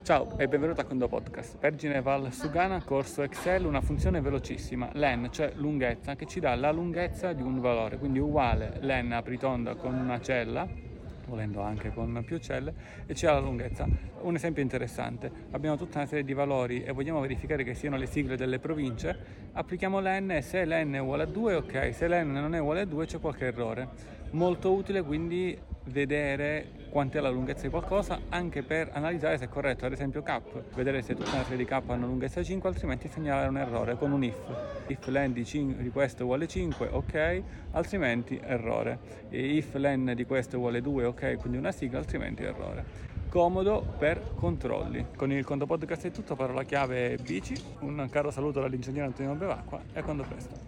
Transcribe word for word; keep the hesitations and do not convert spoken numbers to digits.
Ciao e benvenuto a Condo Podcast. Vergine Val Sugana, corso Excel, una funzione velocissima, len, cioè lunghezza, che ci dà la lunghezza di un valore, quindi uguale len apritonda con una cella, volendo anche con più celle, e ci dà la lunghezza. Un esempio interessante: abbiamo tutta una serie di valori e vogliamo verificare che siano le sigle delle province, applichiamo len e se len è uguale a due, ok, se len non è uguale a due c'è qualche errore. Molto utile quindi vedere quant'è la lunghezza di qualcosa anche per analizzare se è corretto, ad esempio cap, vedere se tutta una serie di cap hanno lunghezza cinque, altrimenti segnalare un errore con un if. If len di, cin- di questo è uguale cinque, ok, altrimenti errore. E if len di questo è uguale due, ok, quindi una sigla, altrimenti errore. Comodo per controlli. Con il Conto Podcast è tutto, parola chiave bici. Un caro saluto dall'ingegnere Antonio Bevacqua e a quando presto.